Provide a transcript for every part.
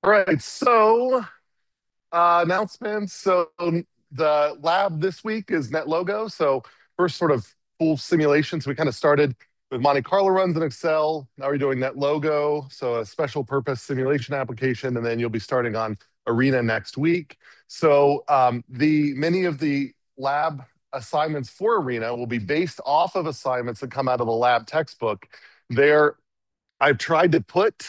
All right, so announcements. So the lab this week is NetLogo. So first sort of full simulation. So we kind of started with Monte Carlo runs in Excel. Now we're doing NetLogo, so a special purpose simulation application, and then you'll be starting on Arena next week. So the many of the lab assignments for Arena will be based off of assignments that come out of the lab textbook. There, I've tried to put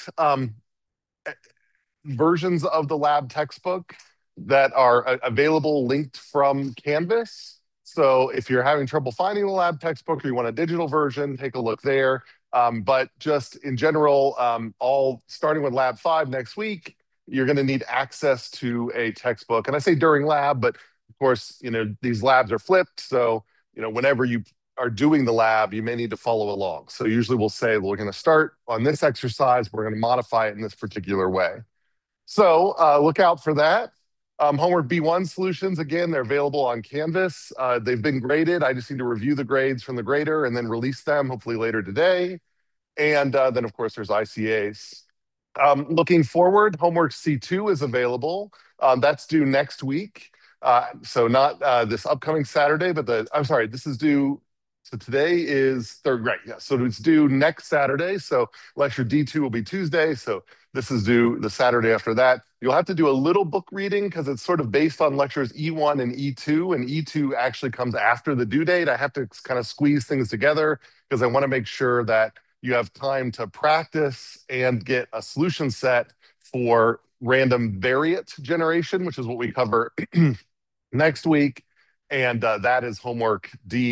versions of the lab textbook that are available linked from Canvas. So if you're having trouble finding the lab textbook or you want a digital version, take a look there. But just in general, all starting with Lab 5 next week, you're going to need access to a textbook. And I say during lab, but of course, these labs are flipped. So, whenever you are doing the lab, you may need to follow along. So usually we'll say, well, we're going to start on this exercise. We're going to modify it in this particular way. So look out for that. Homework B1 solutions, again, they're available on Canvas. They've been graded. I just need to review the grades from the grader and then release them hopefully later today. And then, of course, there's ICAs. Looking forward, homework C2 is available. That's due next week. So not this upcoming Saturday, but I'm sorry, this is due. So today is third, right? Yeah. So it's due next Saturday. So lecture D2 will be Tuesday. So this is due the Saturday after that. You'll have to do a little book reading because it's sort of based on lectures E1 and E2, and E2 actually comes after the due date. I have to kind of squeeze things together because I want to make sure that you have time to practice and get a solution set for random variate generation, which is what we cover next week. And that is homework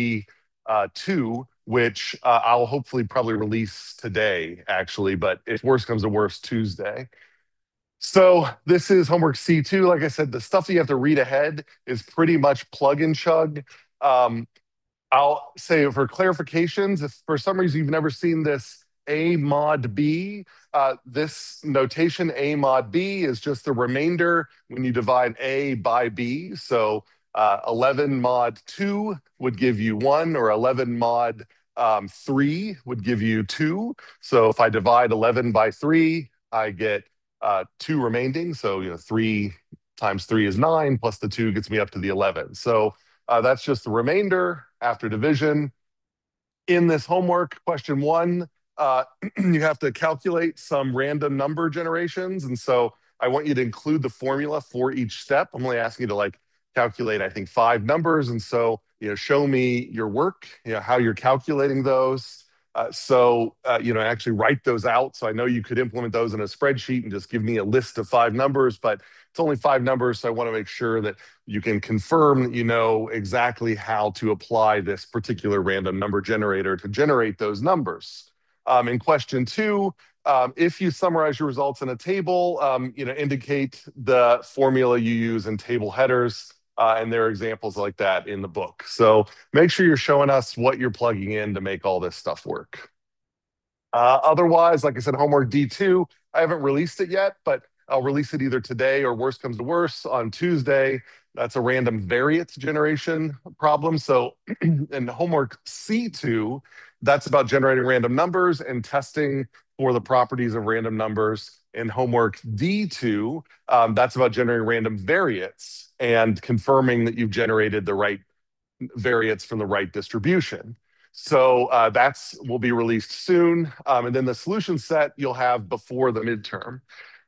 D2, which I'll hopefully probably release today, actually, but if worse comes to worse, Tuesday. So this is homework C2. Like I said, the stuff that you have to read ahead is pretty much plug and chug. I'll say for clarifications, if for some reason you've never seen this A mod B, this notation A mod B is just the remainder when you divide A by B. So 11 mod 2 would give you 1, or 11 mod 3 would give you 2. So if I divide 11 by 3, I get 2 remaining. So 3 times 3 is 9, plus the 2 gets me up to the 11. So that's just the remainder after division. In this homework, question 1, you have to calculate some random number generations. And so I want you to include the formula for each step. I'm only asking you to calculate, I think, 5 numbers. And so, show me your work, how you're calculating those. Actually write those out. So I know you could implement those in a spreadsheet and just give me a list of 5 numbers, but it's only 5 numbers. So I want to make sure that you can confirm that you know exactly how to apply this particular random number generator to generate those numbers. In question 2, if you summarize your results in a table, indicate the formula you use in table headers. And there are examples like that in the book. So make sure you're showing us what you're plugging in to make all this stuff work. Otherwise, like I said, homework D2, I haven't released it yet, but I'll release it either today or worst comes to worst on Tuesday. That's a random variate generation problem. So in homework C2, that's about generating random numbers and testing for the properties of random numbers. In homework D2, that's about generating random variates and confirming that you've generated the right variates from the right distribution. So that's will be released soon. And then the solution set you'll have before the midterm.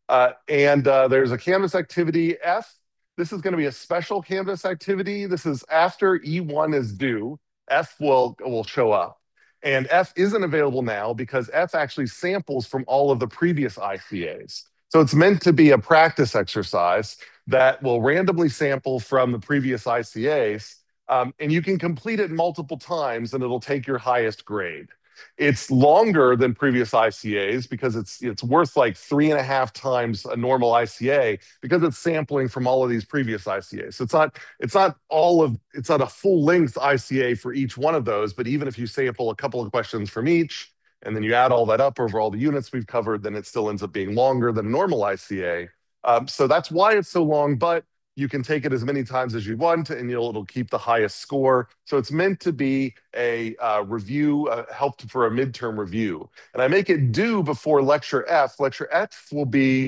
There's a Canvas activity F. This is going to be a special Canvas activity. This is after E1 is due. F will show up. And F isn't available now because F actually samples from all of the previous ICAs. So it's meant to be a practice exercise that will randomly sample from the previous ICAs. And you can complete it multiple times and it'll take your highest grade. It's longer than previous ICAs because it's worth like 3.5 times a normal ICA because it's sampling from all of these previous ICAs. So it's not a full length ICA for each one of those, but even if you sample a couple of questions from each and then you add all that up over all the units we've covered, then it still ends up being longer than a normal ICA. So that's why it's so long, but you can take it as many times as you want, and it'll keep the highest score. So it's meant to be a review, helped for a midterm review. And I make it due before lecture F. Lecture F will be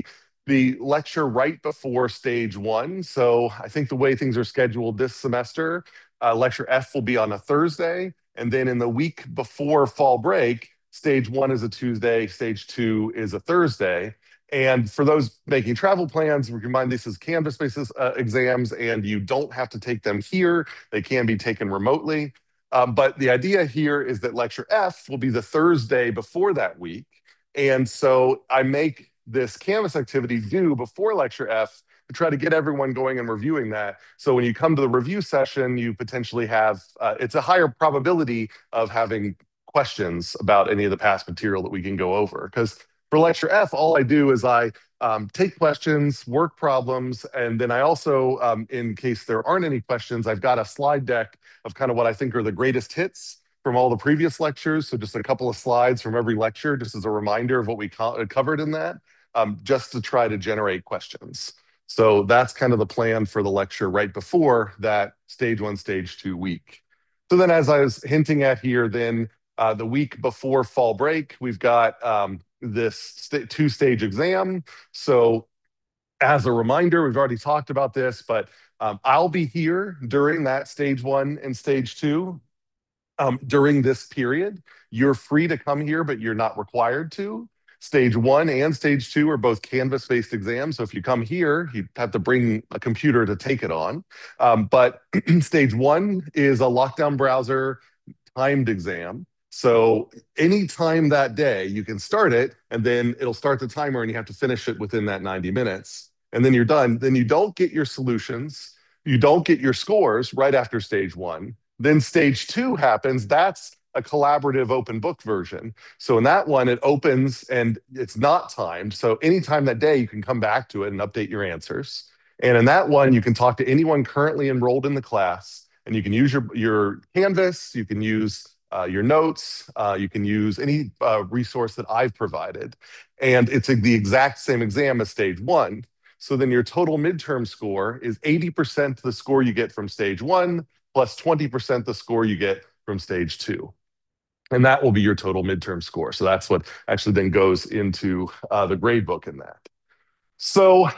the lecture right before stage one. So I think the way things are scheduled this semester, lecture F will be on a Thursday. And then in the week before fall break, stage one is a Tuesday, stage two is a Thursday. And for those making travel plans, remind this is Canvas-based exams, and you don't have to take them here. They can be taken remotely. But the idea here is that lecture F will be the Thursday before that week. And so I make this Canvas activity due before lecture F to try to get everyone going and reviewing that. So when you come to the review session, you potentially have, it's a higher probability of having questions about any of the past material that we can go over. Because for lecture F, all I do is I take questions, work problems, and then I also, in case there aren't any questions, I've got a slide deck of kind of what I think are the greatest hits from all the previous lectures. So just a couple of slides from every lecture, just as a reminder of what we covered in that, just to try to generate questions. So that's kind of the plan for the lecture right before that stage one, stage two week. So then as I was hinting at here, then the week before fall break, we've got this two-stage exam. So as a reminder, we've already talked about this, but I'll be here during that stage one and stage two. During this period, you're free to come here, but you're not required to. Stage one and stage two are both Canvas-based exams. So if you come here, you have to bring a computer to take it on. But stage one is a lockdown browser timed exam. So anytime that day, you can start it, and then it'll start the timer, and you have to finish it within that 90 minutes. And then you're done. Then you don't get your solutions. You don't get your scores right after stage one. Then stage two happens. That's a collaborative open book version. So in that one, it opens and it's not timed. So anytime that day, you can come back to it and update your answers. And in that one, you can talk to anyone currently enrolled in the class, and you can use your Canvas, you can use your notes, you can use any resource that I've provided. And it's the exact same exam as stage one. So then your total midterm score is 80% the score you get from stage one, plus 20% the score you get from stage two. And that will be your total midterm score. So that's what actually then goes into the grade book in that. So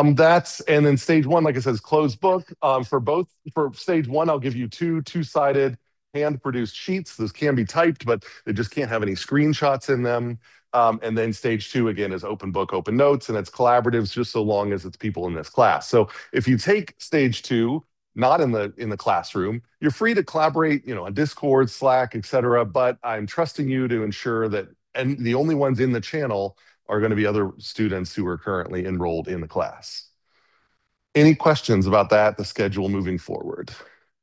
and then stage one, like I said, is closed book. For stage one, I'll give you two-sided hand-produced sheets. Those can be typed, but they just can't have any screenshots in them. And then stage two, again, is open book, open notes, and it's collaboratives just so long as it's people in this class. So if you take stage two, not in the classroom, you're free to collaborate, on Discord, Slack, etc. But I'm trusting you to ensure that, and the only ones in the channel are going to be other students who are currently enrolled in the class. Any questions about that, the schedule moving forward?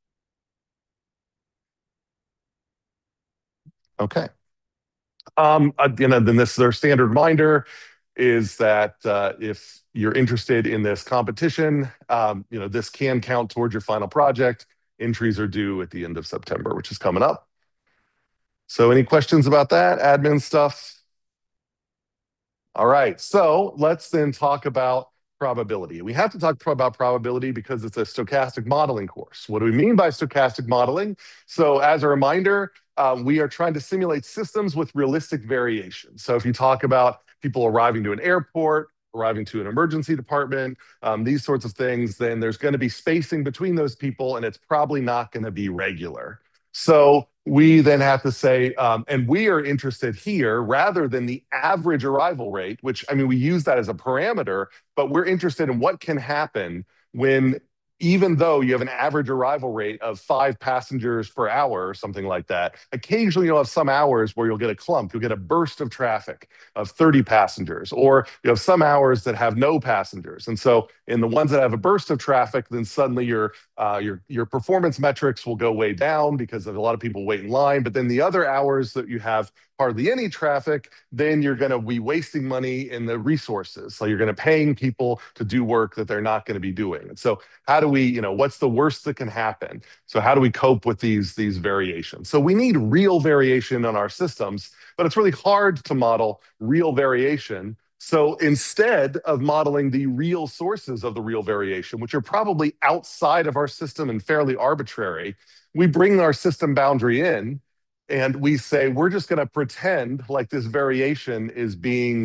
Okay. Then their standard reminder is that if you're interested in this competition, this can count towards your final project. Entries are due at the end of September, which is coming up. So any questions about that, admin stuff? All right, so let's then talk about probability. We have to talk about probability because it's a stochastic modeling course. What do we mean by stochastic modeling? So as a reminder, we are trying to simulate systems with realistic variation. So if you talk about people arriving to an airport, arriving to an emergency department, these sorts of things, then there's going to be spacing between those people, and it's probably not going to be regular. So we then have to say, and we are interested here rather than the average arrival rate, which, I mean, we use that as a parameter, but we're interested in what can happen when, even though you have an average arrival rate of 5 passengers per hour or something like that, occasionally you'll have some hours where you'll get a clump, you'll get a burst of traffic of 30 passengers, or you have some hours that have no passengers. And so in the ones that have a burst of traffic, then suddenly your performance metrics will go way down because of a lot of people wait in line. But then the other hours that you have hardly any traffic, then you're going to be wasting money in the resources. So you're going to paying people to do work that they're not going to be doing. And so how do we, what's the worst that can happen? So how do we cope with these variations? So we need real variation on our systems, but it's really hard to model real variation. So instead of modeling the real sources of the real variation, which are probably outside of our system and fairly arbitrary, we bring our system boundary in, and we say, we're just going to pretend like this variation is being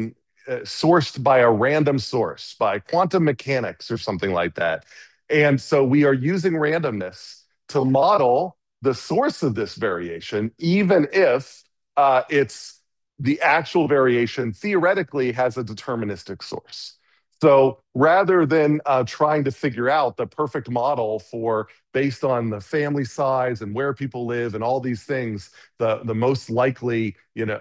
sourced by a random source, by quantum mechanics or something like that. And so we are using randomness to model the source of this variation, even if it's the actual variation theoretically has a deterministic source. So rather than trying to figure out the perfect model for based on the family size and where people live and all these things, the most likely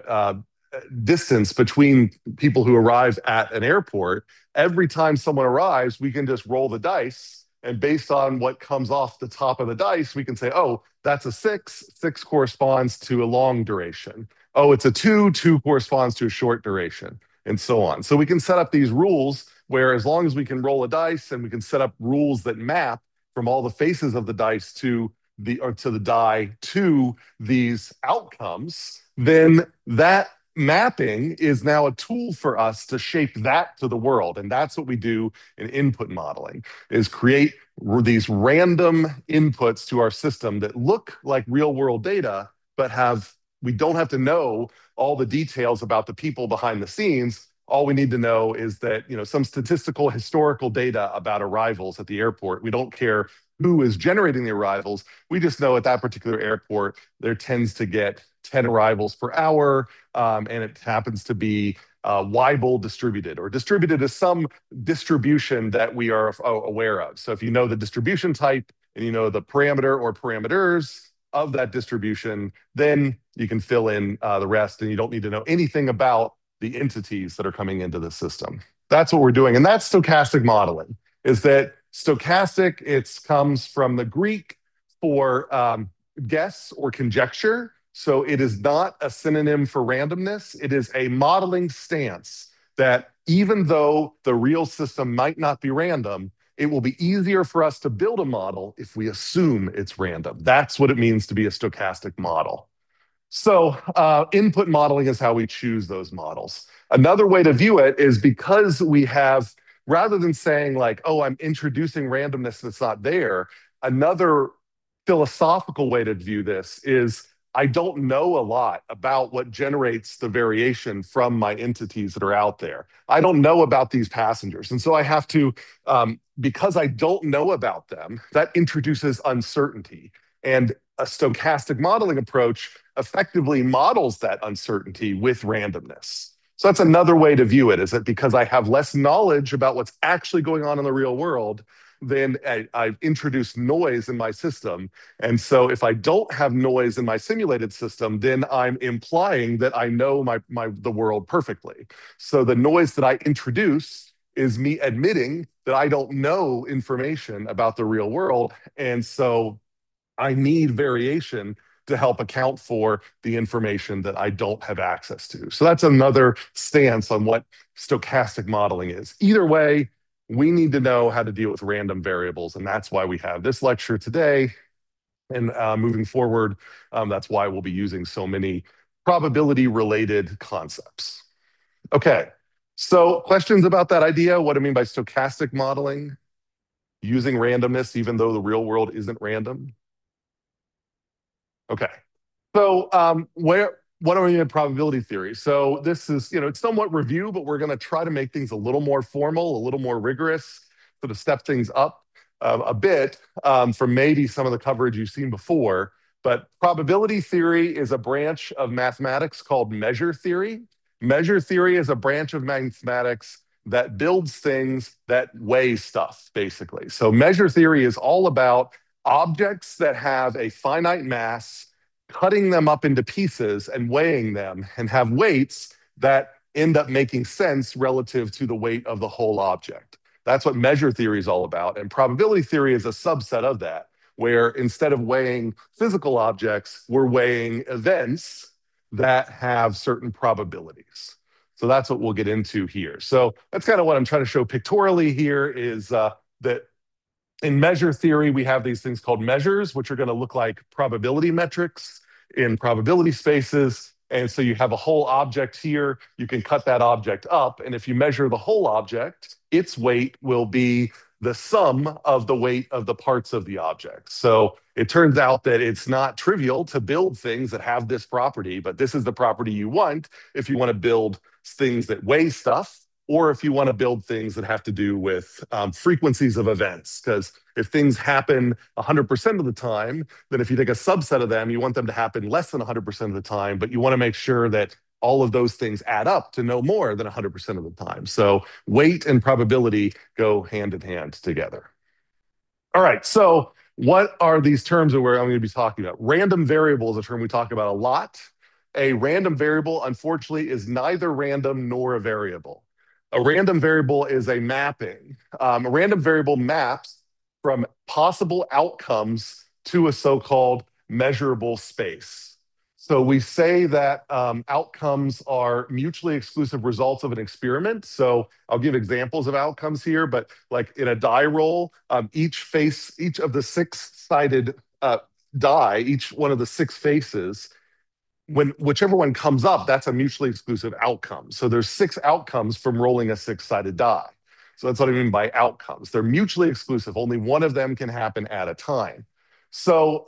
distance between people who arrive at an airport, every time someone arrives, we can just roll the dice. And based on what comes off the top of the dice, we can say, oh, that's a 6. 6 corresponds to a long duration. Oh, it's a 2. 2 corresponds to a short duration, and so on. So we can set up these rules where as long as we can roll a dice and we can set up rules that map from all the faces of the dice to the die to these outcomes, then that mapping is now a tool for us to shape that to the world. And that's what we do in input modeling, is create these random inputs to our system that look like real world data, but we don't have to know all the details about the people behind the scenes. All we need to know is that, some statistical historical data about arrivals at the airport. We don't care who is generating the arrivals. We just know at that particular airport, there tends to get 10 arrivals per hour, and it happens to be Weibull distributed, or distributed is some distribution that we are aware of. So if you know the distribution type and you know the parameter or parameters of that distribution, then you can fill in the rest, and you don't need to know anything about the entities that are coming into the system. That's what we're doing. And that's stochastic modeling, is that stochastic, it comes from the Greek for guess or conjecture. So it is not a synonym for randomness. It is a modeling stance that even though the real system might not be random, it will be easier for us to build a model if we assume it's random. That's what it means to be a stochastic model. So input modeling is how we choose those models. Another way to view it is because we have, rather than saying like, oh, I'm introducing randomness that's not there, another philosophical way to view this is I don't know a lot about what generates the variation from my entities that are out there. I don't know about these passengers. And so I have to, because I don't know about them, that introduces uncertainty. And a stochastic modeling approach effectively models that uncertainty with randomness. So that's another way to view it, is that because I have less knowledge about what's actually going on in the real world, then I've introduced noise in my system. And so if I don't have noise in my simulated system, then I'm implying that I know the world perfectly. So the noise that I introduce is me admitting that I don't know information about the real world. And so I need variation to help account for the information that I don't have access to. So that's another stance on what stochastic modeling is. Either way, we need to know how to deal with random variables, and that's why we have this lecture today. And moving forward, that's why we'll be using so many probability-related concepts. Okay, so questions about that idea? What I mean by stochastic modeling? Using randomness even though the real world isn't random? Okay. So what are we in probability theory? So this is, it's somewhat review, but we're going to try to make things a little more formal, a little more rigorous, sort of step things up a bit from maybe some of the coverage you've seen before. But probability theory is a branch of mathematics called measure theory. Measure theory is a branch of mathematics that builds things that weigh stuff, basically. So measure theory is all about objects that have a finite mass, cutting them up into pieces and weighing them, and have weights that end up making sense relative to the weight of the whole object. That's what measure theory is all about. And probability theory is a subset of that, where instead of weighing physical objects, we're weighing events that have certain probabilities. So that's what we'll get into here. So that's kind of what I'm trying to show pictorially here, is that in measure theory, we have these things called measures, which are going to look like probability metrics in probability spaces. And so you have a whole object here. You can cut that object up. And if you measure the whole object, its weight will be the sum of the weight of the parts of the object. So it turns out that it's not trivial to build things that have this property, but this is the property you want if you want to build things that weigh stuff, or if you want to build things that have to do with frequencies of events. Because if things happen 100% of the time, then if you take a subset of them, you want them to happen less than 100% of the time, but you want to make sure that all of those things add up to no more than 100% of the time. So weight and probability go hand in hand together. All right, so what are these terms that I'm going to be talking about? Random variable is a term we talk about a lot. A random variable, unfortunately, is neither random nor a variable. A random variable is a mapping. A random variable maps from possible outcomes to a so-called measurable space. So we say that outcomes are mutually exclusive results of an experiment. So I'll give examples of outcomes here, but like in a die roll, each of the six-sided die, each one of the six faces, whichever one comes up, that's a mutually exclusive outcome. So there's six outcomes from rolling a six-sided die. So that's what I mean by outcomes. They're mutually exclusive. Only one of them can happen at a time. So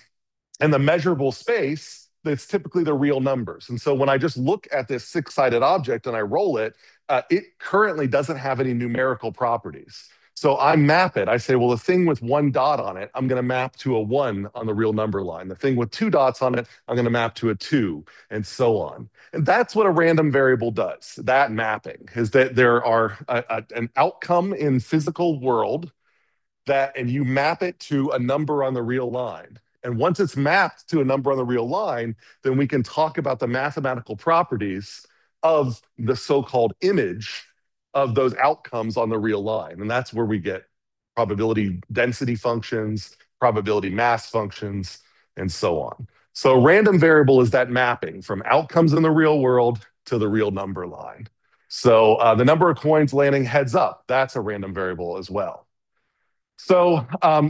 in the measurable space, that's typically the real numbers. And so when I just look at this six-sided object and I roll it, it currently doesn't have any numerical properties. So I map it. I say, well, the thing with one dot on it, I'm going to map to a one on the real number line. The thing with two dots on it, I'm going to map to a two, and so on. And that's what a random variable does. That mapping is that there are an outcome in physical world and you map it to a number on the real line. And once it's mapped to a number on the real line, then we can talk about the mathematical properties of the so-called image of those outcomes on the real line. And that's where we get probability density functions, probability mass functions, and so on. So a random variable is that mapping from outcomes in the real world to the real number line. So the number of coins landing heads up, that's a random variable as well. So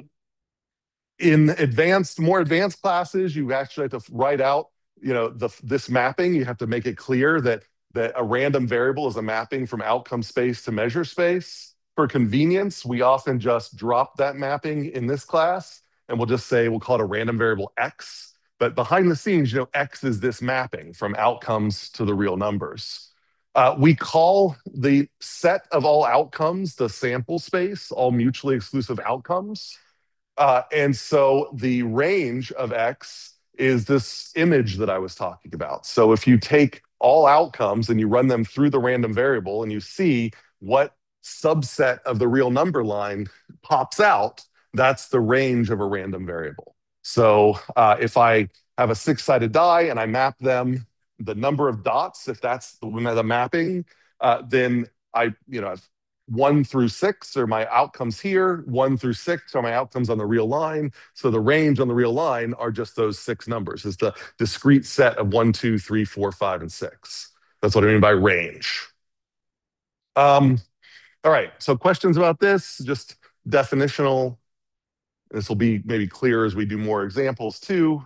in more advanced classes, you actually have to write out, this mapping. You have to make it clear that a random variable is a mapping from outcome space to measure space. For convenience, we often just drop that mapping in this class, and we'll call it a random variable X. But behind the scenes, X is this mapping from outcomes to the real numbers. We call the set of all outcomes the sample space, all mutually exclusive outcomes. And so the range of X is this image that I was talking about. So if you take all outcomes and you run them through the random variable and you see what subset of the real number line pops out, that's the range of a random variable. So if I have a six-sided die and I map them, the number of dots, if that's the mapping, then I have 1 through 6 are my outcomes here. 1 through 6 are my outcomes on the real line. So the range on the real line are just those 6 numbers. It's the discrete set of 1, 2, 3, 4, 5, and 6. That's what I mean by range. All right, so questions about this, just definitional. This will be maybe clear as we do more examples too.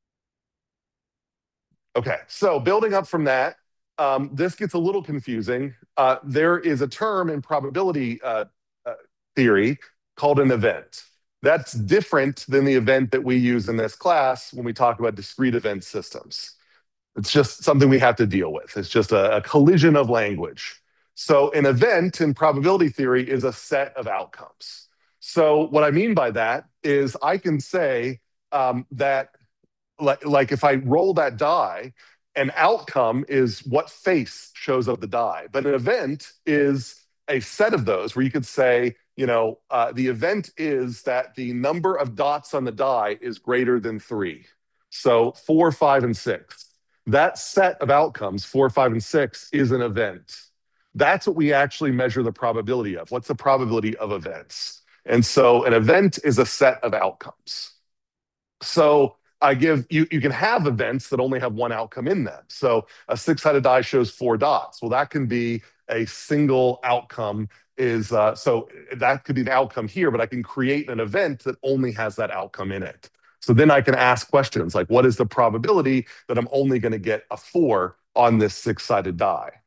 Okay, so building up from that, this gets a little confusing. There is a term in probability theory called an event. That's different than the event that we use in this class when we talk about discrete event systems. It's just something we have to deal with. It's just a collision of language. So an event in probability theory is a set of outcomes. So what I mean by that is I can say that like if I roll that die, an outcome is what face shows up the die. But an event is a set of those where you could say, the event is that the number of dots on the die is greater than 3. So 4, 5, and 6. That set of outcomes, 4, 5, and 6, is an event. That's what we actually measure the probability of. What's the probability of events? And so an event is a set of outcomes. So you can have events that only have one outcome in them. So a six-sided die shows 4 dots. Well, that can be a single outcome so that could be the outcome here, but I can create an event that only has that outcome in it. So then I can ask questions like, what is the probability that I'm only going to get a 4 on this six-sided die?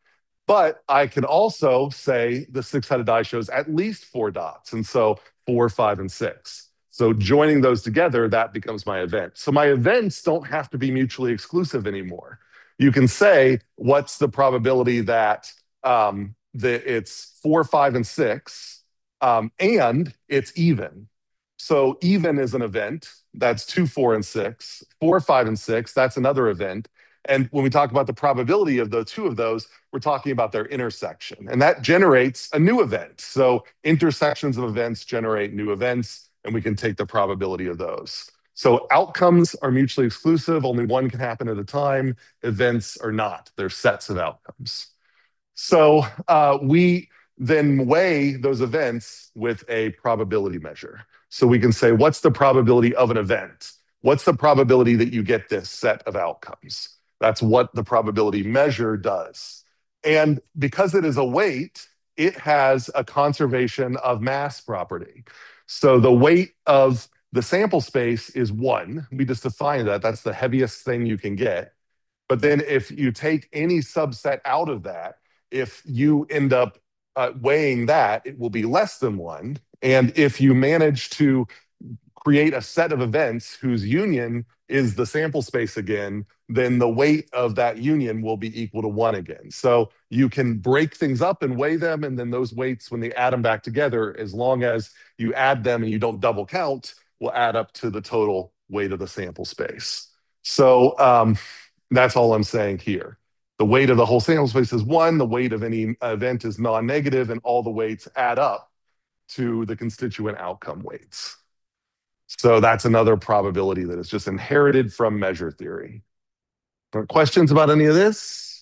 But I can also say the six-sided die shows at least 4 dots. And so 4, 5, and 6. So joining those together, that becomes my event. So my events don't have to be mutually exclusive anymore. You can say, what's the probability that it's 4, 5, and 6, and it's even. So even is an event. That's 2, 4, and 6. 4, 5, and 6, that's another event. And when we talk about the probability of the two of those, we're talking about their intersection. And that generates a new event. So intersections of events generate new events, and we can take the probability of those. So outcomes are mutually exclusive. Only one can happen at a time. Events are not. They're sets of outcomes. So we then weigh those events with a probability measure. So we can say, what's the probability of an event? What's the probability that you get this set of outcomes? That's what the probability measure does. And because it is a weight, it has a conservation of mass property. So the weight of the sample space is 1. We just define that. That's the heaviest thing you can get. But then if you take any subset out of that, if you end up weighing that, it will be less than 1. And if you manage to create a set of events whose union is the sample space again, then the weight of that union will be equal to 1 again. So you can break things up and weigh them, and then those weights, when they add them back together, as long as you add them and you don't double count, will add up to the total weight of the sample space. So that's all I'm saying here. The weight of the whole sample space is 1. The weight of any event is non-negative, and all the weights add up to the constituent outcome weights. So that's another probability that is just inherited from measure theory. Questions about any of this?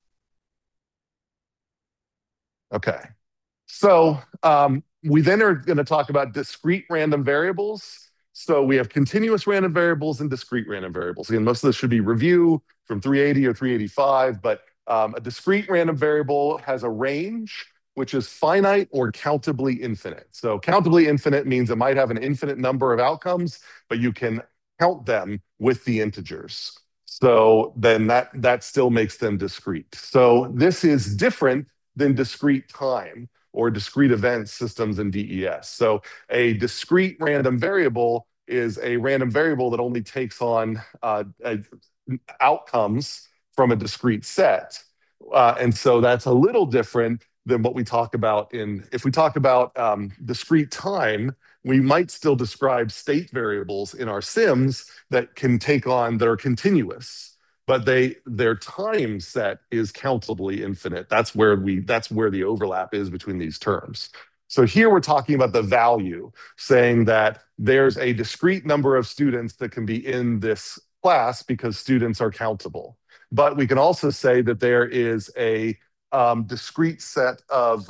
Okay. So we then are going to talk about discrete random variables. So we have continuous random variables and discrete random variables. Again, most of this should be review from 380 or 385, but a discrete random variable has a range which is finite or countably infinite. So countably infinite means it might have an infinite number of outcomes, but you can count them with the integers. So then that still makes them discrete. So this is different than discrete time or discrete event systems in DES. So a discrete random variable is a random variable that only takes on outcomes from a discrete set. And so that's a little different than what we talk about if we talk about discrete time, we might still describe state variables in our sims that are continuous, but their time set is countably infinite. That's where the overlap is between these terms. So here we're talking about the value, saying that there's a discrete number of students that can be in this class because students are countable. But we can also say that there is a discrete set of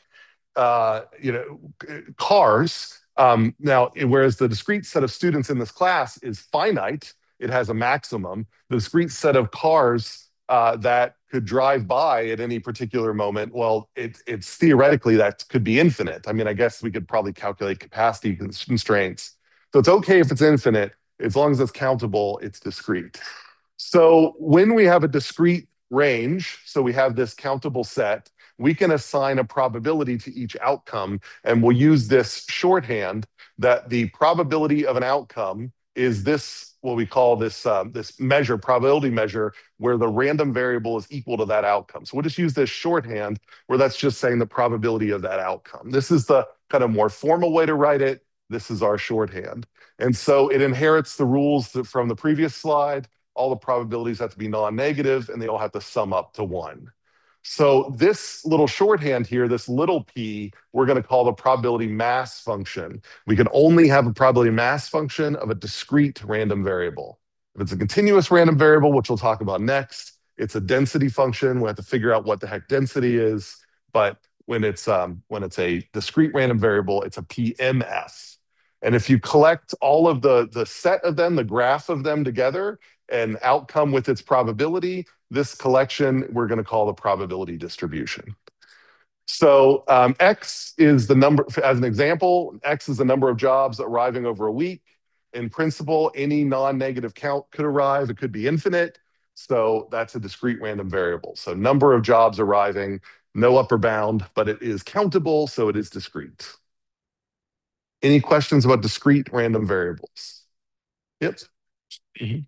cars. Now, whereas the discrete set of students in this class is finite, it has a maximum. The discrete set of cars that could drive by at any particular moment, well, it's theoretically that could be infinite. I mean, I guess we could probably calculate capacity constraints. So it's okay if it's infinite, as long as it's countable, it's discrete. So when we have a discrete range, so we have this countable set, we can assign a probability to each outcome, and we'll use this shorthand that the probability of an outcome is this, what we call this measure, probability measure, where the random variable is equal to that outcome. So we'll just use this shorthand where that's just saying the probability of that outcome. This is the kind of more formal way to write it. This is our shorthand. And so it inherits the rules from the previous slide. All the probabilities have to be non-negative, and they all have to sum up to 1. So this little shorthand here, this little p, we're going to call the probability mass function. We can only have a probability mass function of a discrete random variable. If it's a continuous random variable, which we'll talk about next, it's a density function. We have to figure out what the heck density is. But when it's a discrete random variable, it's a PMF. And if you collect all of the set of them, the graph of them together, an outcome with its probability, this collection we're going to call the probability distribution. So X is the number, as an example, X is the number of jobs arriving over a week. In principle, any non-negative count could arrive. It could be infinite. So that's a discrete random variable. So number of jobs arriving, no upper bound, but it is countable, so it is discrete. Any questions about discrete random variables? Yep. Mhm.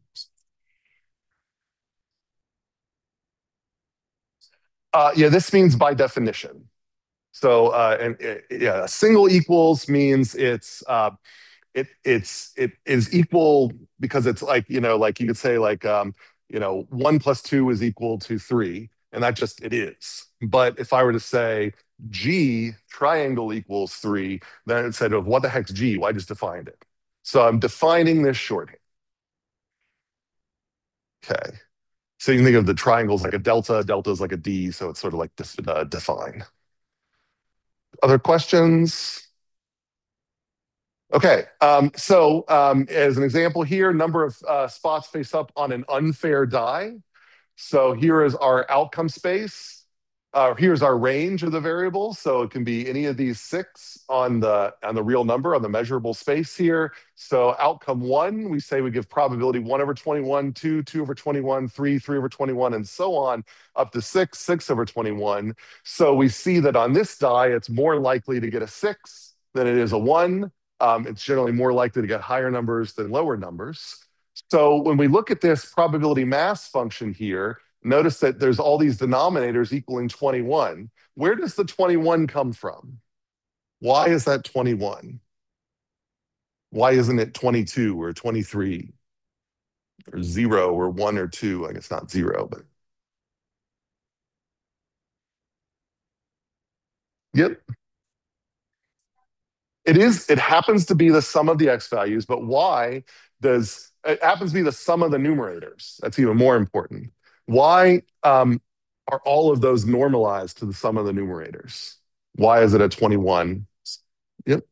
Yeah, this means by definition. So, yeah, a single equals means it is equal because it's like, like you could say like, 1 plus 2 is equal to 3, and that just it is. But if I were to say G triangle equals 3, then it said, of what the heck's G? Well, I just defined it. So I'm defining this shorthand. Okay. So you can think of the triangles like a delta is like a D, so it's sort of like define. Other questions? Okay, as an example here, number of spots face up on an unfair die. So here is our outcome space. Here's our range of the variables. So it can be any of these 6 on the real number on the measurable space here. So outcome 1, we say we give probability 1 over 21, 2, 2 over 21, 3, 3 over 21, and so on, up to 6, 6 over 21. So we see that on this die, it's more likely to get a 6 than it is a 1. It's generally more likely to get higher numbers than lower numbers. So when we look at this probability mass function here, notice that there's all these denominators equaling 21. Where does the 21 come from? Why is that 21? Why isn't it 22 or 23 or 0 or 1 or 2? I guess not 0, but yep. It happens to be the sum of the x values, but why does it happens to be the sum of the numerators? That's even more important. Why are all of those normalized to the sum of the numerators? Why is it at 21? Yep.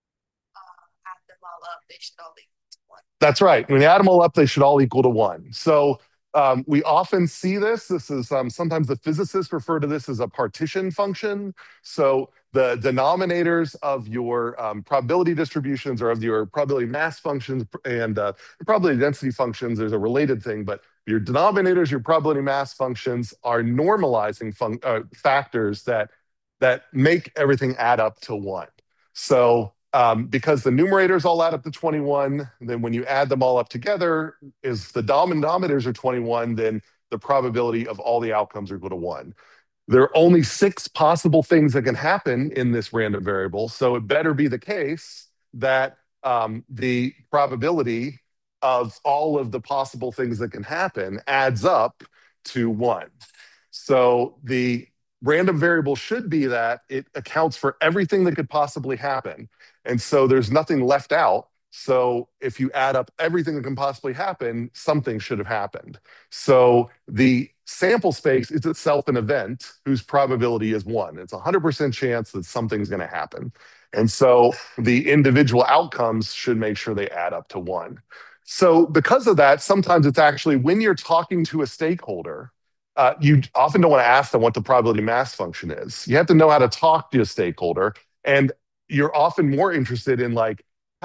That's right. When you add them all up, they should all equal to 1. So we often see this. This is sometimes the physicists refer to this as a partition function. So the denominators of your probability distributions or of your probability mass functions and probability density functions, there's a related thing, but your denominators, your probability mass functions are normalizing factors that make everything add up to 1. So because the numerators all add up to 21, then when you add them all up together, is the denominators are 21, then the probability of all the outcomes are equal to 1. There are only 6 possible things that can happen in this random variable, so it better be the case that the probability of all of the possible things that can happen adds up to 1. So the random variable should be that it accounts for everything that could possibly happen. And so there's nothing left out. So if you add up everything that can possibly happen, something should have happened. So the sample space is itself an event whose probability is 1. It's a 100% chance that something's going to happen. And so the individual outcomes should make sure they add up to 1. So because of that, sometimes it's actually when you're talking to a stakeholder, you often don't want to ask them what the probability mass function is. You have to know how to talk to a stakeholder, and you're often more interested in like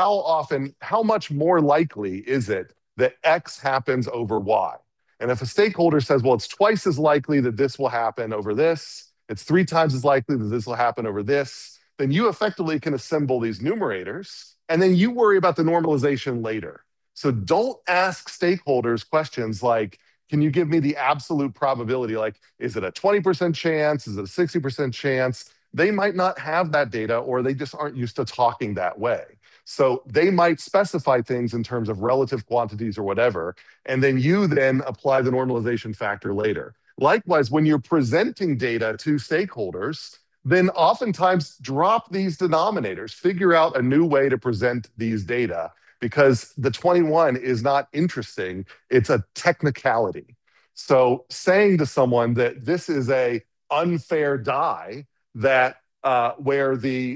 how much more likely is it that X happens over Y? And if a stakeholder says, well, it's twice as likely that this will happen over this, it's 3 times as likely that this will happen over this, then you effectively can assemble these numerators, and then you worry about the normalization later. So don't ask stakeholders questions like, can you give me the absolute probability? Like, is it a 20% chance? Is it a 60% chance? They might not have that data, or they just aren't used to talking that way. So they might specify things in terms of relative quantities or whatever, and then you then apply the normalization factor later. Likewise, when you're presenting data to stakeholders, then oftentimes drop these denominators, figure out a new way to present these data, because the 21 is not interesting. It's a technicality. So saying to someone that this is a unfair die, that where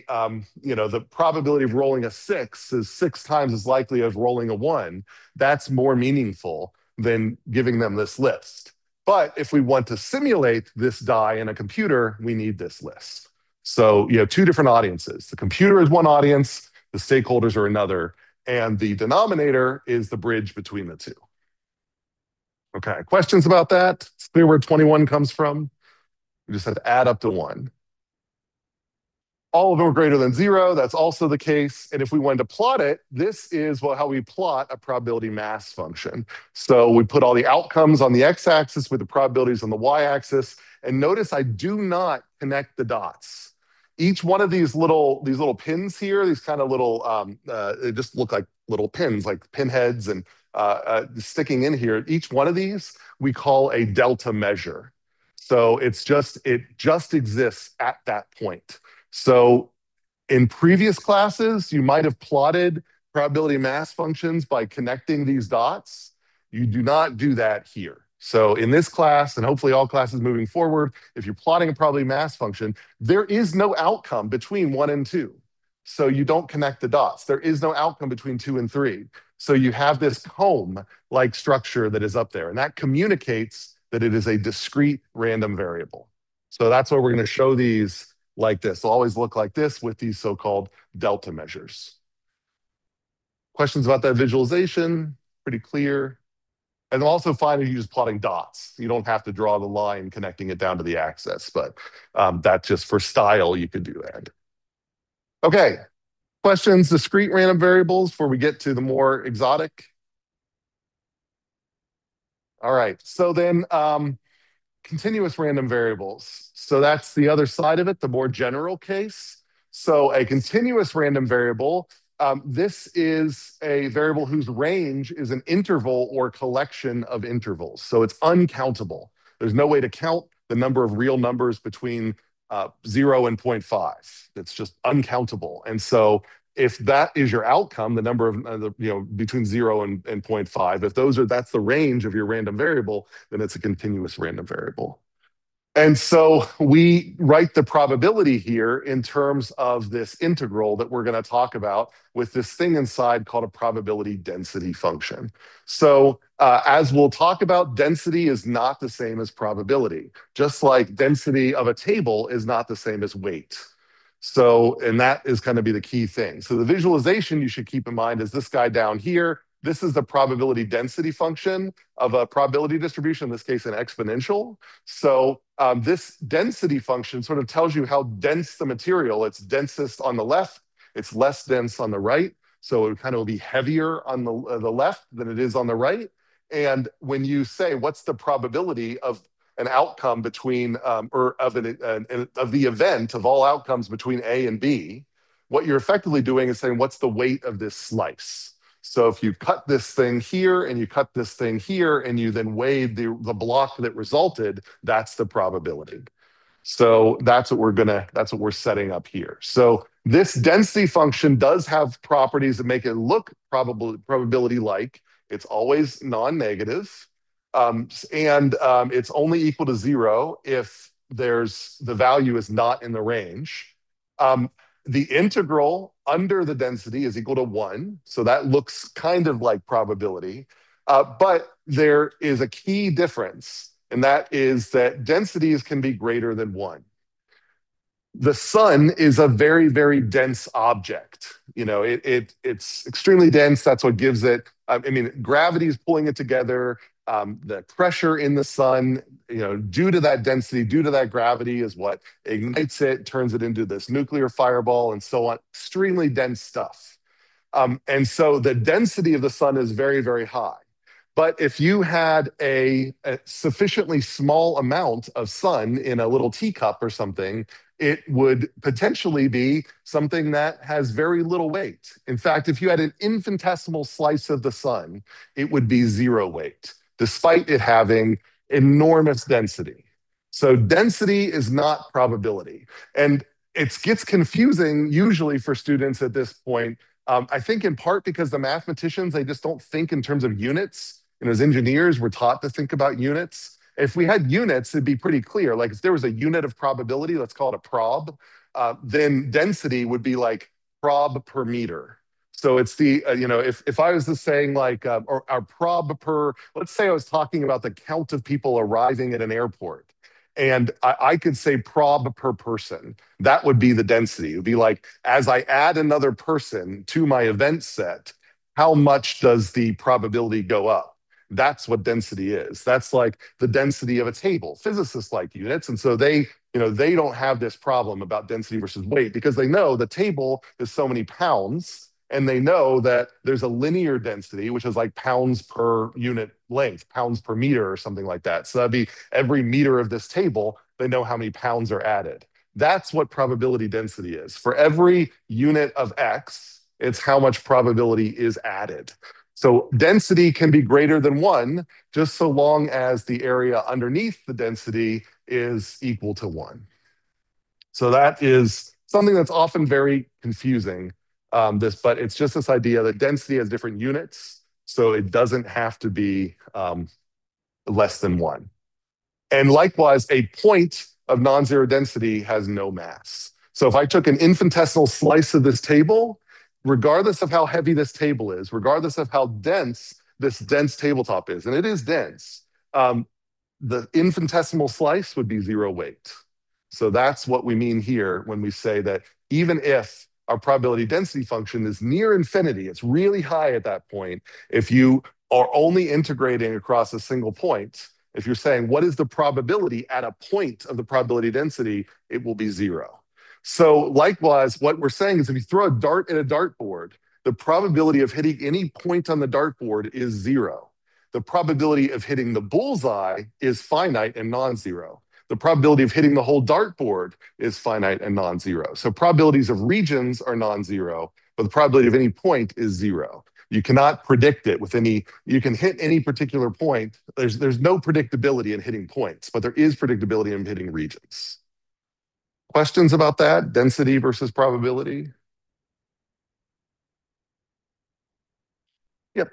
the probability of rolling a 6 is 6 times as likely as rolling a 1, that's more meaningful than giving them this list. But if we want to simulate this die in a computer, we need this list. So you have 2 different audiences. The computer is one audience, the stakeholders are another, and the denominator is the bridge between the 2. Okay, questions about that? It's clear where 21 comes from. We just have to add up to 1. All of them are greater than 0. That's also the case. And if we wanted to plot it, this is how we plot a probability mass function. So we put all the outcomes on the x-axis with the probabilities on the y-axis. And notice I do not connect the dots. Each one of these little pins here, these kind of little, they just look like little pins, like pinheads and sticking in here. Each one of these we call a delta measure. So it just exists at that point. So in previous classes, you might have plotted probability mass functions by connecting these dots. You do not do that here. So in this class, and hopefully all classes moving forward, if you're plotting a probability mass function, there is no outcome between 1 and 2. So you don't connect the dots. There is no outcome between 2 and 3. So you have this comb-like structure that is up there, and that communicates that it is a discrete random variable. So that's why we're going to show these like this. They'll always look like this with these so-called delta measures. Questions about that visualization? Pretty clear. And also fine if you're just plotting dots. You don't have to draw the line connecting it down to the axis, but that's just for style, you could do that. Okay, questions, discrete random variables before we get to the more exotic? All right, so then continuous random variables. So that's the other side of it, the more general case. So a continuous random variable, this is a variable whose range is an interval or collection of intervals. So it's uncountable. There's no way to count the number of real numbers between 0 and 0.5. It's just uncountable. And so if that is your outcome, the number of between 0 and 0.5, if that's the range of your random variable, then it's a continuous random variable. And so we write the probability here in terms of this integral that we're going to talk about with this thing inside called a probability density function. So as we'll talk about, density is not the same as probability, just like density of a table is not the same as weight. So, and that is going to be the key thing. So the visualization you should keep in mind is this guy down here. This is the probability density function of a probability distribution, in this case, an exponential. So this density function sort of tells you how dense the material. It's densest on the left. It's less dense on the right. So it kind of will be heavier on the left than it is on the right. And when you say, what's the probability of an outcome between, or of the event of all outcomes between A and B, what you're effectively doing is saying, what's the weight of this slice? So if you cut this thing here and you cut this thing here and you then weighed the block that resulted, that's the probability. So that's what we're setting up here. So this density function does have properties that make it look probability-like. It's always non-negative. And it's only equal to 0 if the value is not in the range. The integral under the density is equal to 1. So that looks kind of like probability. But there is a key difference, and that is that densities can be greater than 1. The sun is a very, very dense object. It's extremely dense. That's what gives it. Gravity is pulling it together. The pressure in the sun, due to that density, due to that gravity, is what ignites it, turns it into this nuclear fireball, and so on. Extremely dense stuff. And so the density of the sun is very, very high. But if you had a sufficiently small amount of sun in a little teacup or something, it would potentially be something that has very little weight. In fact, if you had an infinitesimal slice of the sun, it would be 0 weight, despite it having enormous density. So density is not probability. And it gets confusing usually for students at this point. I think in part because the mathematicians, they just don't think in terms of units. And as engineers, we're taught to think about units. If we had units, it'd be pretty clear. Like if there was a unit of probability, let's call it a prob, then density would be like prob per meter. So it's the, if I was just saying like, or our prob per, let's say I was talking about the count of people arriving at an airport. And I could say prob per person. That would be the density. It would be like, as I add another person to my event set, how much does the probability go up? That's what density is. That's like the density of a table. Physicists like units, and so they don't have this problem about density versus weight because they know the table is so many pounds, and they know that there's a linear density, which is like pounds per unit length, pounds per meter, or something like that. So that'd be every meter of this table, they know how many pounds are added. That's what probability density is. For every unit of X, it's how much probability is added. So density can be greater than one, just so long as the area underneath the density is equal to one. So that is something that's often very confusing. But it's just this idea that density has different units, so it doesn't have to be less than one. And likewise, a point of non-zero density has no mass. So if I took an infinitesimal slice of this table, regardless of how heavy this table is, regardless of how dense this dense tabletop is, and it is dense, the infinitesimal slice would be zero weight. So that's what we mean here when we say that even if our probability density function is near infinity, it's really high at that point. If you are only integrating across a single point, if you're saying what is the probability at a point of the probability density, it will be zero. So likewise, what we're saying is if you throw a dart at a dartboard, the probability of hitting any point on the dartboard is zero. The probability of hitting the bullseye is finite and non-zero. The probability of hitting the whole dartboard is finite and non-zero. So probabilities of regions are non-zero, but the probability of any point is zero. You cannot predict it with any, you can hit any particular point. There's no predictability in hitting points, but there is predictability in hitting regions. Questions about that? Density versus probability? Yep.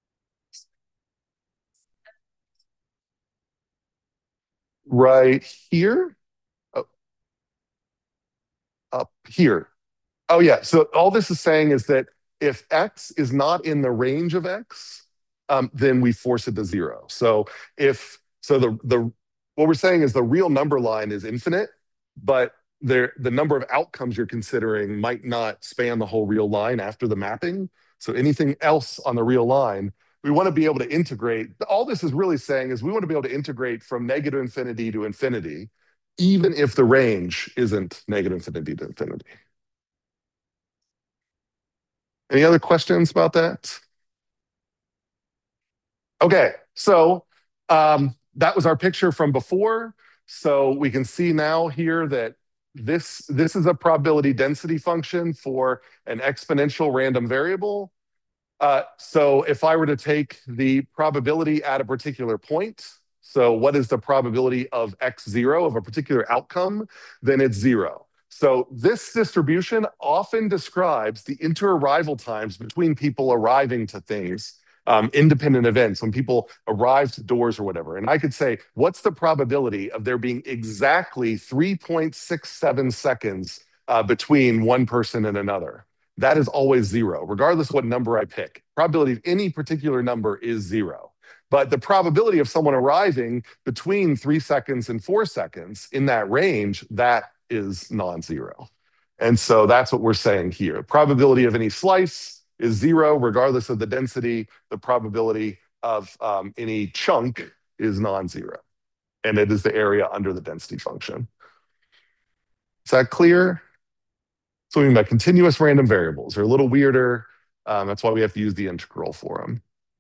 Right here? Oh, up here. Oh, yeah. So all this is saying is that if X is not in the range of X, then we force it to zero. So if so the what we're saying is the real number line is infinite, but the number of outcomes you're considering might not span the whole real line after the mapping. So anything else on the real line, we want to be able to integrate. All this is really saying is we want to be able to integrate from negative infinity to infinity, even if the range isn't negative infinity to infinity. Any other questions about that? Okay, so that was our picture from before. So we can see now here that this is a probability density function for an exponential random variable. So if I were to take the probability at a particular point, so what is the probability of x0 of a particular outcome, then it's zero. So this distribution often describes the inter-arrival times between people arriving to things, independent events, when people arrive to doors or whatever. And I could say, what's the probability of there being exactly 3.67 seconds between one person and another? That is always zero, regardless of what number I pick. Probability of any particular number is zero. But the probability of someone arriving between 3 seconds and 4 seconds in that range, that is non-zero. And so that's what we're saying here. Probability of any slice is zero, regardless of the density. The probability of any chunk is non-zero. And it is the area under the density function. Is that clear? So we mean by continuous random variables. They're a little weirder. That's why we have to use the integral for them.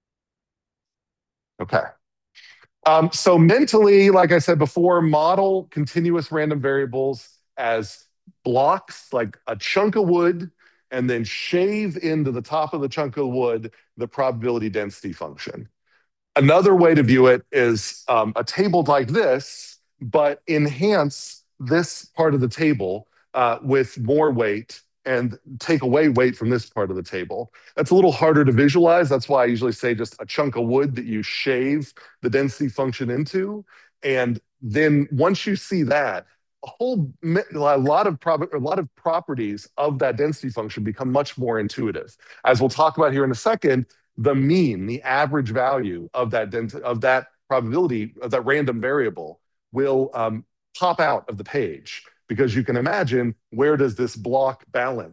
Okay. So mentally, like I said before, model continuous random variables as blocks, like a chunk of wood, and then shave into the top of the chunk of wood the probability density function. Another way to view it is a table like this, but enhance this part of the table with more weight and take away weight from this part of the table. That's a little harder to visualize. That's why I usually say just a chunk of wood that you shave the density function into. And then once you see that, a lot of properties of that density function become much more intuitive. As we'll talk about here in a second, the mean, the average value of that probability of that random variable will pop out of the page because you can imagine where does this block balance.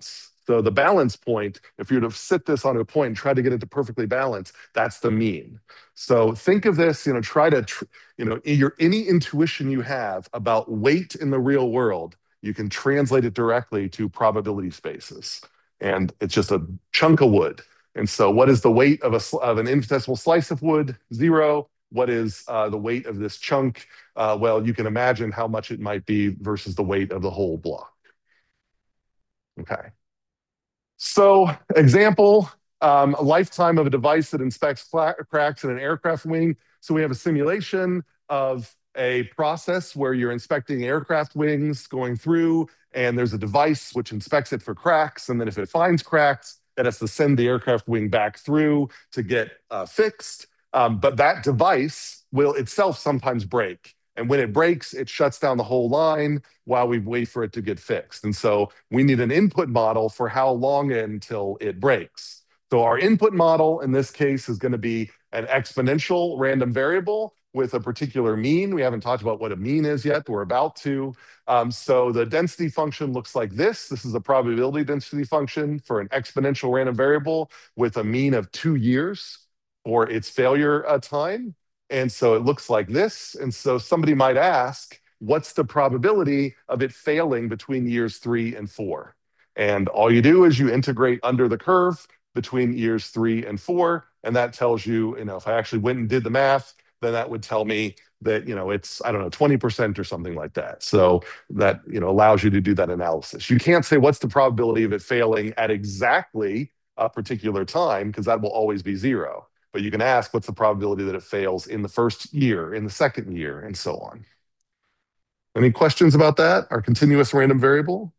So the balance point, if you were to sit this on a point and try to get it to perfectly balance, that's the mean. So think of this, try to, any intuition you have about weight in the real world, you can translate it directly to probability spaces. And it's just a chunk of wood. And so what is the weight of an infinitesimal slice of wood? 0. What is the weight of this chunk? Well, you can imagine how much it might be versus the weight of the whole block. Okay. So example, a lifetime of a device that inspects cracks in an aircraft wing. So we have a simulation of a process where you're inspecting aircraft wings going through, and there's a device which inspects it for cracks. And then if it finds cracks, it has to send the aircraft wing back through to get fixed. But that device will itself sometimes break. And when it breaks, it shuts down the whole line while we wait for it to get fixed. And so we need an input model for how long until it breaks. So our input model in this case is going to be an exponential random variable with a particular mean. We haven't talked about what a mean is yet. We're about to. So the density function looks like this. This is a probability density function for an exponential random variable with a mean of 2 years for its failure time. And so it looks like this. And so somebody might ask, what's the probability of it failing between years 3 and 4? And all you do is you integrate under the curve between years 3 and 4. And that tells you, if I actually went and did the math, then that would tell me that, it's, 20% or something like that. So that, allows you to do that analysis. You can't say what's the probability of it failing at exactly a particular time, because that will always be 0. But you can ask what's the probability that it fails in the first year, in the second year, and so on. Any questions about that? Our continuous random variable?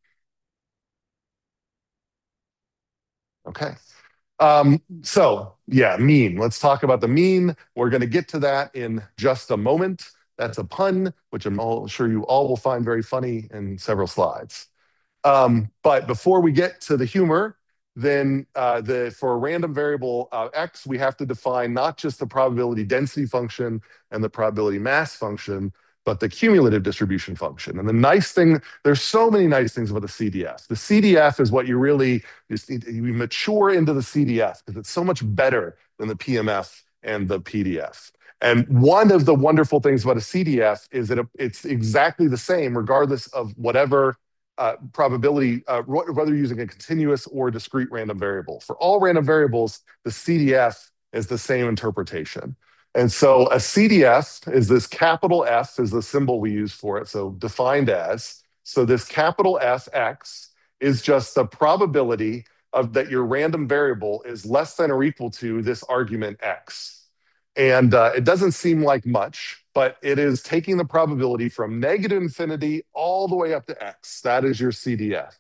Okay. So yeah, mean. Let's talk about the mean. We're going to get to that in just a moment. That's a pun, which I'm sure you all will find very funny in several slides. But before we get to the humor, then for a random variable x, we have to define not just the probability density function and the probability mass function, but the cumulative distribution function. And the nice thing, there's so many nice things about the CDF. The CDF is what you mature into the CDF because it's so much better than the PMF and the PDF. And one of the wonderful things about a CDF is that it's exactly the same regardless of whatever probability, whether you're using a continuous or discrete random variable. For all random variables, the CDF is the same interpretation. And so a CDF is this capital F is the symbol we use for it, so defined as. So this capital F X is just the probability of that your random variable is less than or equal to this argument X. And it doesn't seem like much, but it is taking the probability from negative infinity all the way up to X. That is your CDF.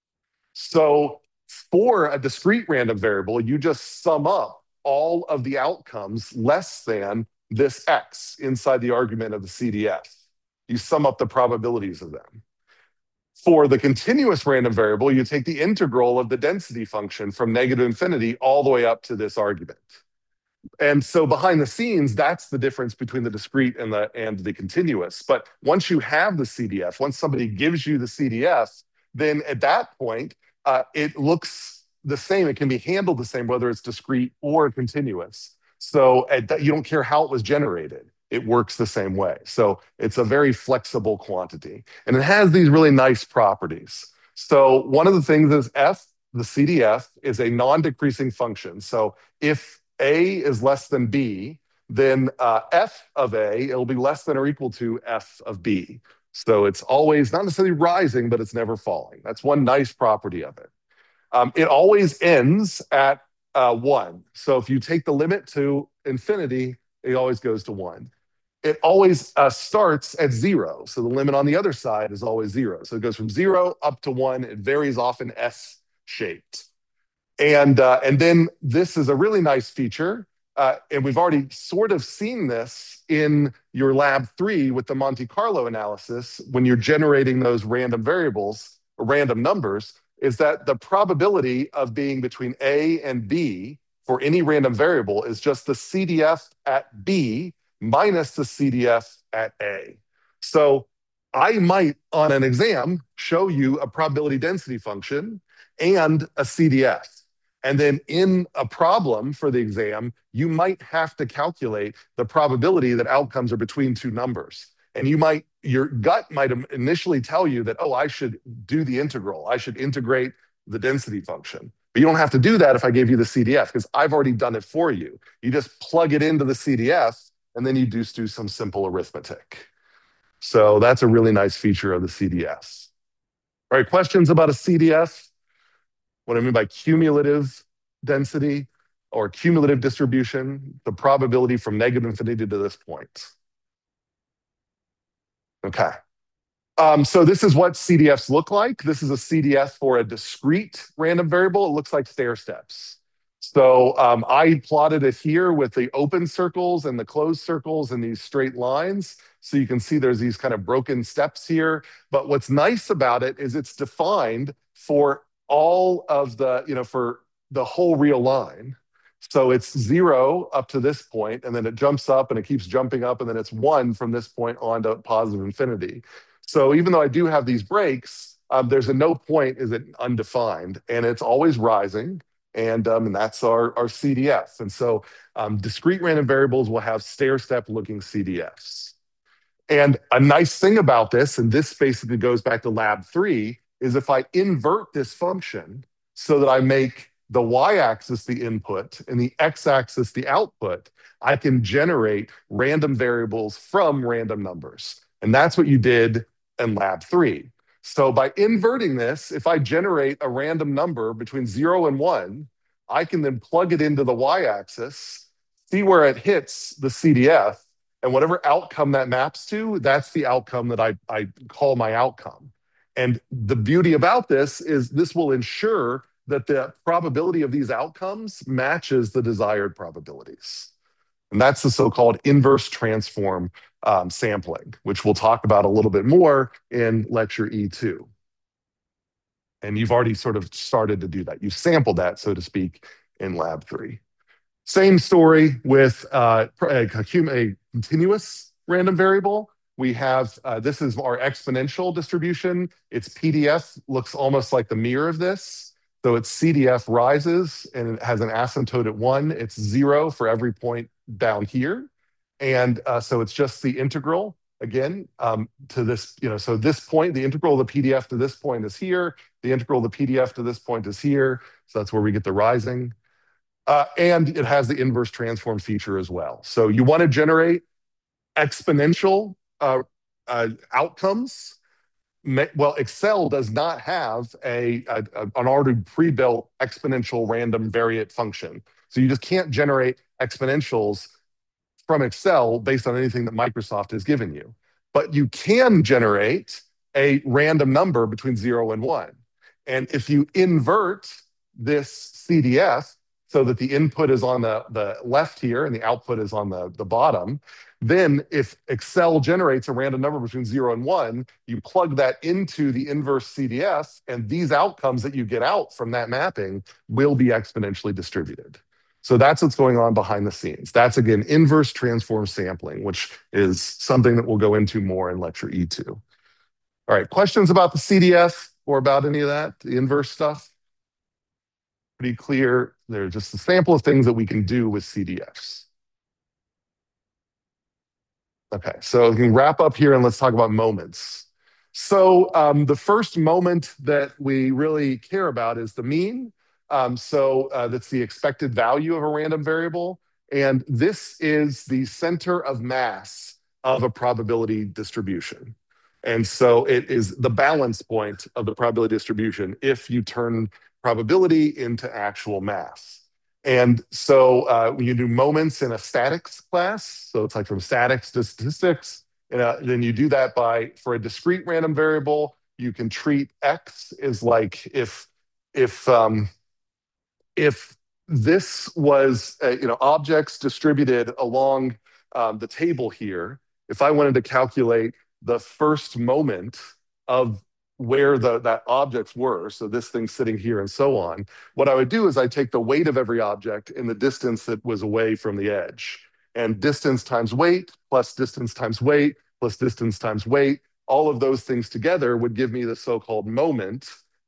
So for a discrete random variable, you just sum up all of the outcomes less than this X inside the argument of the CDF. You sum up the probabilities of them. For the continuous random variable, you take the integral of the density function from negative infinity all the way up to this argument. And so behind the scenes, that's the difference between the discrete and the continuous. But once you have the CDF, once somebody gives you the CDF, then at that point, it looks the same. It can be handled the same, whether it's discrete or continuous. So you don't care how it was generated. It works the same way. So it's a very flexible quantity. And it has these really nice properties. So one of the things is F, the CDF, is a non-decreasing function. So if A is less than B, then F of A, it'll be less than or equal to F of B. So it's always not necessarily rising, but it's never falling. That's one nice property of it. It always ends at 1. So if you take the limit to infinity, it always goes to 1. It always starts at 0. So the limit on the other side is always 0. So it goes from 0 up to 1. It varies often S-shaped. And then this is a really nice feature. And we've already sort of seen this in your lab 3 with the Monte Carlo analysis when you're generating those random variables, or random numbers, is that the probability of being between A and B for any random variable is just the CDF at B minus the CDF at A. So I might, on an exam, show you a probability density function, and a CDF. And then in a problem for the exam, you might have to calculate the probability that outcomes are between two numbers. And your gut might initially tell you that, oh, I should do the integral. I should integrate the density function. But you don't have to do that if I gave you the CDF, because I've already done it for you. You just plug it into the CDF, and then you just do some simple arithmetic. So that's a really nice feature of the CDF. All right, questions about a CDF? What I mean by cumulative density or cumulative distribution, the probability from negative infinity to this point. Okay. So this is what CDFs look like. This is a CDF for a discrete random variable. It looks like stair steps. So I plotted it here with the open circles and the closed circles and these straight lines. So you can see there's these kind of broken steps here. But what's nice about it is it's defined for all of the, for the whole real line. So it's 0 up to this point, and then it jumps up and it keeps jumping up, and then it's 1 from this point on to positive infinity. So even though I do have these breaks, there's a no point is it undefined, and it's always rising. And that's our CDF. And so discrete random variables will have stair-step looking CDFs. And a nice thing about this, and this basically goes back to lab 3, is if I invert this function so that I make the y-axis the input and the x-axis the output, I can generate random variables from random numbers. And that's what you did in lab 3. So by inverting this, if I generate a random number between 0 and 1, I can then plug it into the y-axis, see where it hits the CDF, and whatever outcome that maps to, that's the outcome that I call my outcome. And the beauty about this is this will ensure that the probability of these outcomes matches the desired probabilities. And that's the so-called inverse transform sampling, which we'll talk about a little bit more in lecture E2. And you've already sort of started to do that. You've sampled that, so to speak, in lab 3. Same story with a continuous random variable. We have, this is our exponential distribution. Its PDF looks almost like the mirror of this. So its CDF rises and it has an asymptote at 1. It's 0 for every point down here. And so it's just the integral, again, to this, so this point, the integral of the PDF to this point is here. The integral of the PDF to this point is here. So that's where we get the rising. And it has the inverse transform feature as well. So you want to generate exponential outcomes. Well, Excel does not have an already pre-built exponential random variate function. So you just can't generate exponentials from Excel based on anything that Microsoft has given you. But you can generate a random number between 0 and 1. And if you invert this CDF so that the input is on the left here and the output is on the bottom, then if Excel generates a random number between 0 and 1, you plug that into the inverse CDF, and these outcomes that you get out from that mapping will be exponentially distributed. So that's what's going on behind the scenes. That's, again, inverse transform sampling, which is something that we'll go into more in lecture E2. All right, questions about the CDF or about any of that, the inverse stuff? Pretty clear. They're just a sample of things that we can do with CDFs. Okay, so we can wrap up here and let's talk about moments. So the first moment that we really care about is the mean. That's the expected value of a random variable. And this is the center of mass of a probability distribution. And so it is the balance point of the probability distribution if you turn probability into actual mass. And so when you do moments in a statics class, so it's like from statics to statistics, then you do that for a discrete random variable, you can treat X as like if this was objects distributed along the table here, if I wanted to calculate the first moment of where that objects were, so this thing sitting here and so on, what I would do is I'd take the weight of every object in the distance that was away from the edge. And distance times weight plus distance times weight plus distance times weight, all of those things together would give me the so-called moment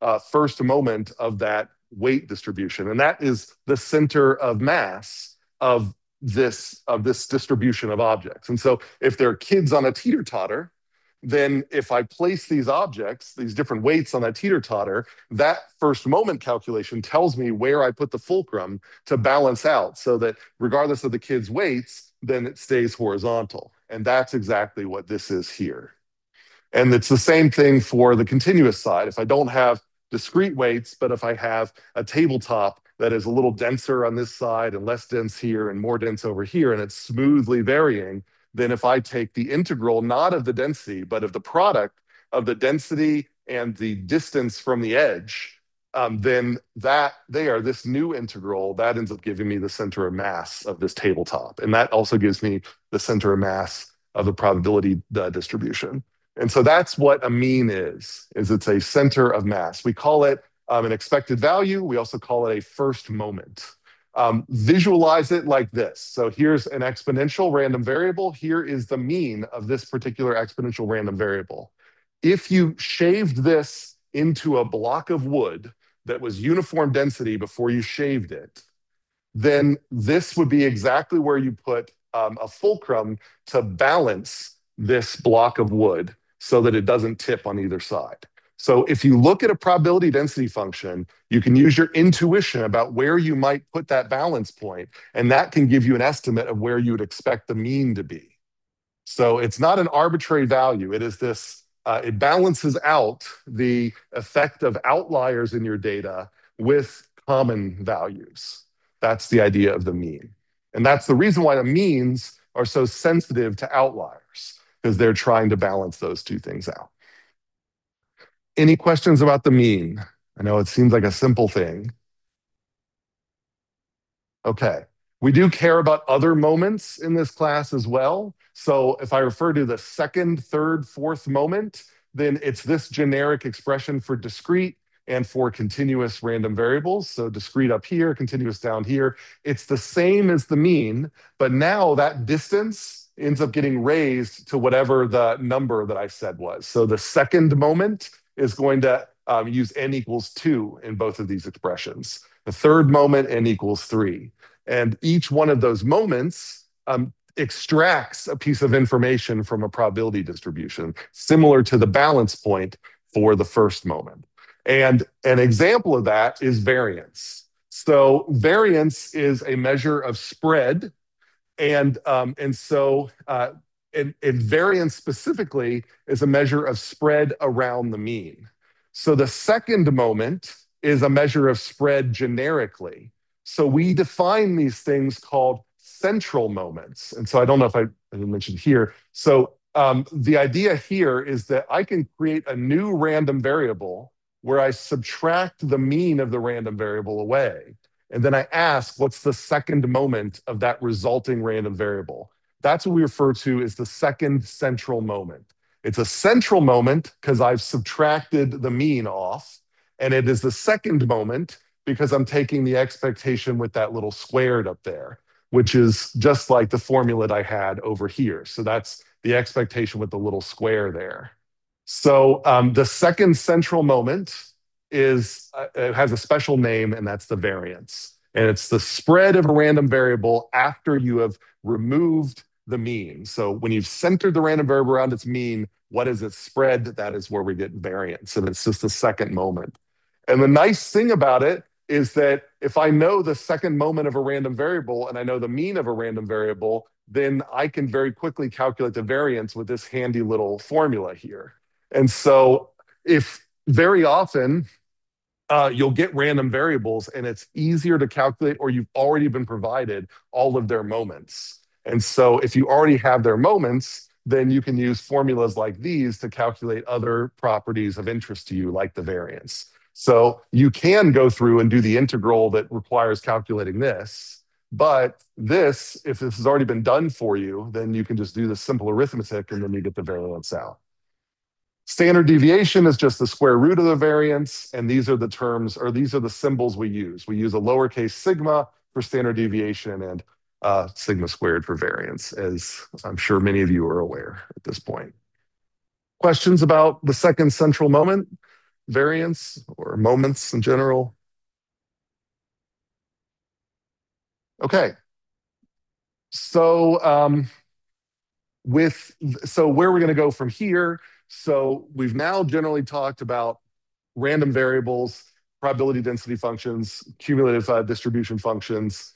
first moment of that weight distribution. And that is the center of mass of this distribution of objects. And so if there are kids on a teeter-totter, then if I place these objects, these different weights on that teeter-totter, that first moment calculation tells me where I put the fulcrum to balance out so that regardless of the kids' weights, then it stays horizontal. And that's exactly what this is here. And it's the same thing for the continuous side. If I don't have discrete weights, but if I have a tabletop that is a little denser on this side and less dense here and more dense over here, and it's smoothly varying, then if I take the integral, not of the density, but of the product of the density and the distance from the edge, then this new integral, that ends up giving me the center of mass of this tabletop. And that also gives me the center of mass of the probability distribution. And so that's what a mean is it's a center of mass. We call it an expected value. We also call it a first moment. Visualize it like this. So here's an exponential random variable. Here is the mean of this particular exponential random variable. If you shaved this into a block of wood that was uniform density before you shaved it, then this would be exactly where you put a fulcrum to balance this block of wood so that it doesn't tip on either side. So if you look at a probability density function, you can use your intuition about where you might put that balance point, and that can give you an estimate of where you would expect the mean to be. So it's not an arbitrary value. It is this, it balances out the effect of outliers in your data with common values. That's the idea of the mean. And that's the reason why the means are so sensitive to outliers, because they're trying to balance those two things out. Any questions about the mean? I know it seems like a simple thing. Okay. We do care about other moments in this class as well. So if I refer to the second, third, fourth moment, then it's this generic expression for discrete and for continuous random variables. So discrete up here, continuous down here. It's the same as the mean, but now that distance ends up getting raised to whatever the number that I said was. So the second moment is going to use n equals 2 in both of these expressions. The third moment, n equals 3. And each one of those moments extracts a piece of information from a probability distribution, similar to the balance point for the first moment. And an example of that is variance. So variance is a measure of spread. And variance specifically is a measure of spread around the mean. So the second moment is a measure of spread generically. So we define these things called central moments. And so I don't know if I mentioned here. So the idea here is that I can create a new random variable where I subtract the mean of the random variable away. And then I ask, what's the second moment of that resulting random variable? That's what we refer to as the second central moment. It's a central moment because I've subtracted the mean off. And it is the second moment because I'm taking the expectation with that little squared up there, which is just like the formula that I had over here. So that's the expectation with the little square there. So the second central moment is it has a special name, and that's the variance. And it's the spread of a random variable after you have removed the mean. So when you've centered the random variable around its mean, what is its spread? That is where we get variance. And it's just the second moment. And the nice thing about it is that if I know the second moment of a random variable and I know the mean of a random variable, then I can very quickly calculate the variance with this handy little formula here. And so if very often you'll get random variables and it's easier to calculate, or you've already been provided all of their moments. And so if you already have their moments, then you can use formulas like these to calculate other properties of interest to you, like the variance. So you can go through and do the integral that requires calculating this. But this, if this has already been done for you, then you can just do the simple arithmetic and then you get the variance out. Standard deviation is just the square root of the variance, and these are the terms, or these are the symbols we use. We use a lowercase sigma for standard deviation and sigma squared for variance, as I'm sure many of you are aware at this point. Questions about the second central moment? variance or moments in general? Okay. So where we're going to go from here. So we've now generally talked about random variables, probability density functions, cumulative distribution functions.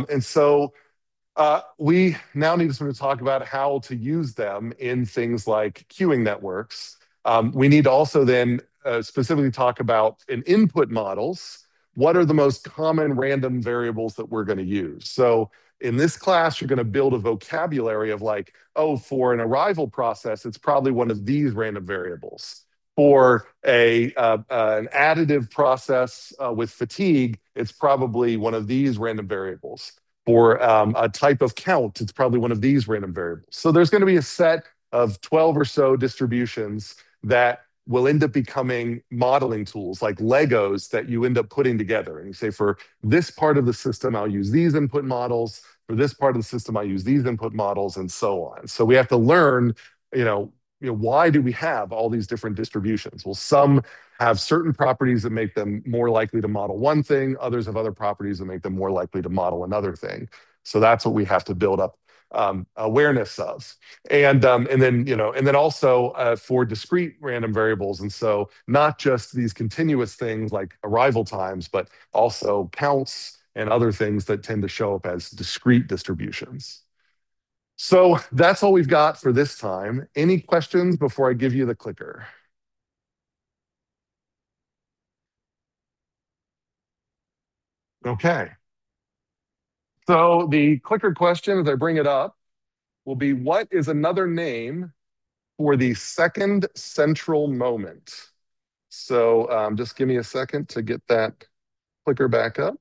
We now need to sort of talk about how to use them in things like queuing networks. We need to also then specifically talk about in input models, what are the most common random variables that we're going to use? So in this class, you're going to build a vocabulary of like, oh, for an arrival process, it's probably one of these random variables. For an additive process with fatigue, it's probably one of these random variables. For a type of count, it's probably one of these random variables. So there's going to be a set of 12 or so distributions that will end up becoming modeling tools like Legos that you end up putting together. And you say, for this part of the system, I'll use these input models. For this part of the system, I use these input models, and so on. So we have to learn, why do we have all these different distributions? Well, some have certain properties that make them more likely to model one thing. Others have other properties that make them more likely to model another thing. So that's what we have to build up awareness of, and then also for discrete random variables, and so not just these continuous things like arrival times, but also counts and other things that tend to show up as discrete distributions. So that's all we've got for this time. Any questions before I give you the clicker? Okay. So the clicker question, as I bring it up, will be, what is another name for the second central moment? So just give me a second to get that clicker back up.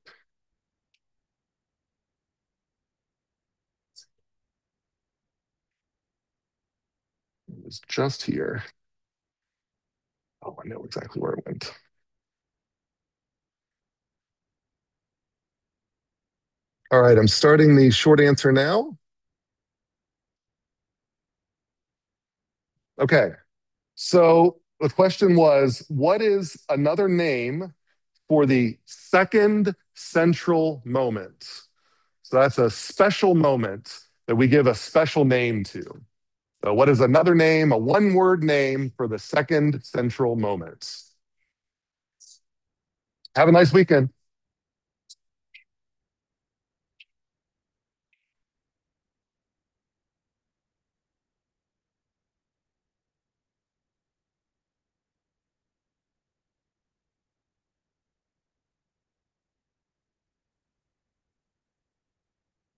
It was just here. Oh, I know exactly where it went. All right, I'm starting the short answer now. Okay, so the question was, what is another name for the second central moment? So that's a special moment that we give a special name to. So what is another name, a one-word name for the second central moment? Have a nice weekend.